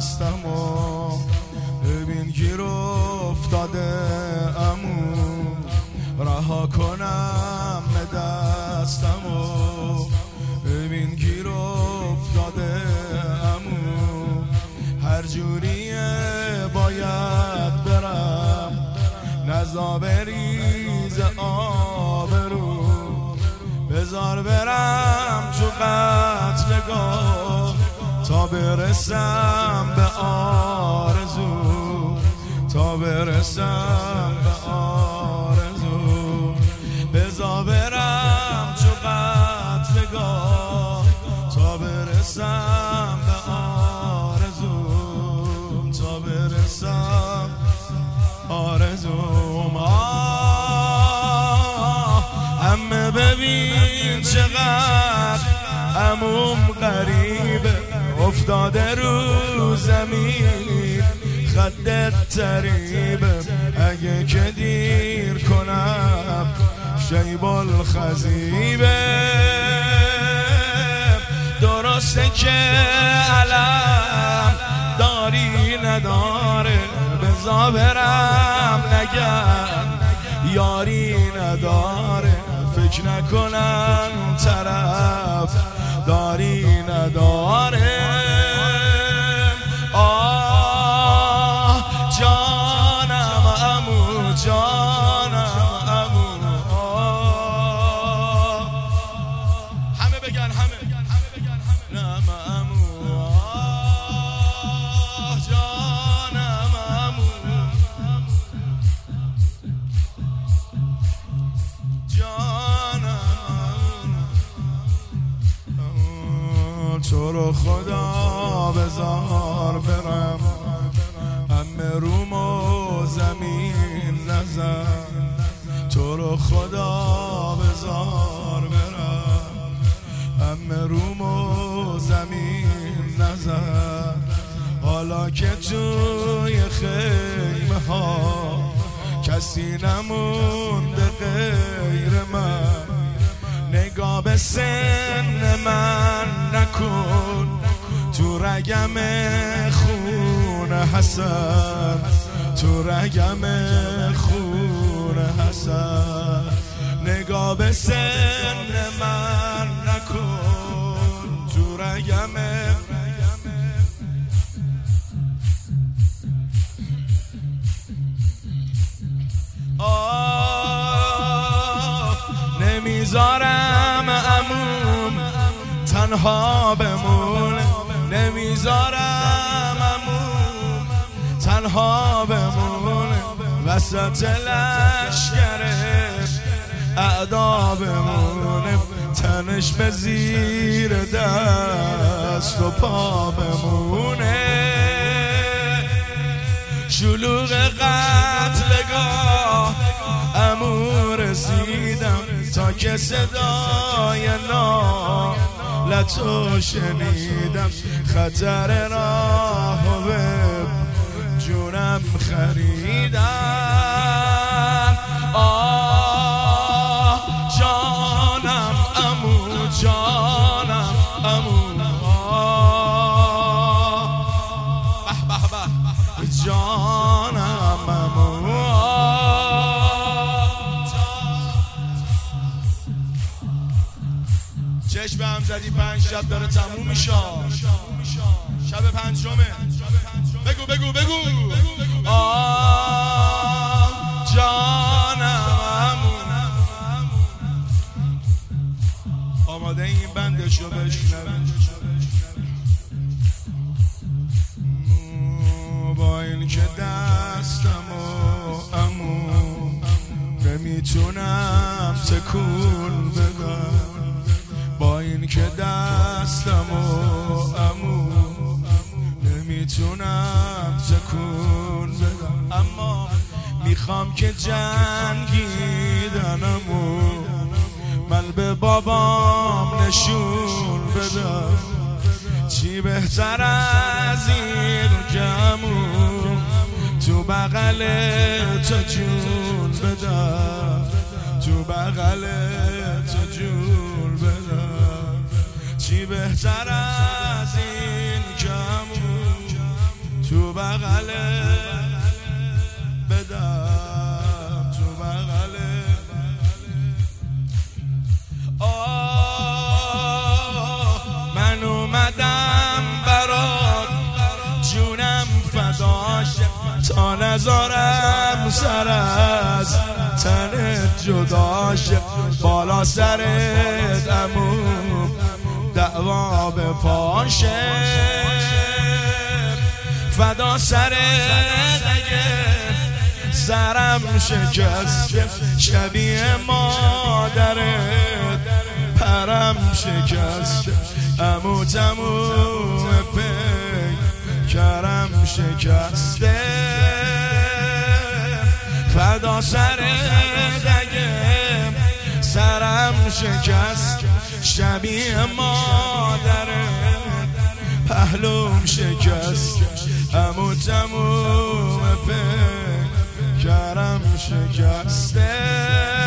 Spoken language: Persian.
دستم و ببین گیر افتاده امو رها کنم دستم و ببین گیر افتاده امو هر جوریه باید برم نزا بریز آبرو بذار برم تو قتلگاه تا برسم به آرزو تا برسم به آرزو بذار برم تو قتلگاه تا برسم به آرزو تا برسم آرزوم همه ببین چقدر عموم غریبه افتاده رو زمین خدت تریبه اگه که دیر کنم شیب الخزیبه درسته که علم داری نداره بزا برم نگم یاری نداره فکر نکنم طرف داری نداره آه جانم عمو جانم عمو همه بگن همه نم عمو آه جانم عمو تو رو خدا بذار برم همه روم و زمین نزن تو رو خدا بذار برم همه روم و زمین نزن حالا که توی خیمه ها کسی نمونده غیر من نگاه به سن من نکن تو رگم خون حسن تو رگم خون حسن نگاه به سن من نکن تو رگم نمیذارم عموم تنها بمونه نمیذارم عموم تنها بمونه وسط لشکرش اعدا بمونه تنش به زیر دست و پا بمونه شلوغ قتلگاه عمو رسیدم تا که صدای نالتو شنیدم خطر راهو به جونم خریدم آه جانم عمو جانم عمو به به به جانم عمو چشم هم زدی 5 شب داره تموم میشه شب 5مه بگو بگو بگو آه جانم آماده این بندشو بشنوی با این که دستمو عمو نمیتونم تکون بدم با این که دستمو عمو نمیتونم تکون بدم اما میخوام که جنگیدنمو من به بابام نشون بدم چی بهتر از این که عمو تو بغل تو جون بدم تو بغل تو جون بدم چی بهتر از این که عمو بغله بدم تو بغله من اومدم برات جونم فداش تا نذارم سر از تنت جداش بالا سرت عمو دعوا به پاشه فدا سرت اگه سرم شکست شبیه مادرت پرم شکست عمو تموم کرم شکسته فدا سرت اگه سرم شکست شبیه مادرت پهلوم شکست عمو تموم کرم شکسته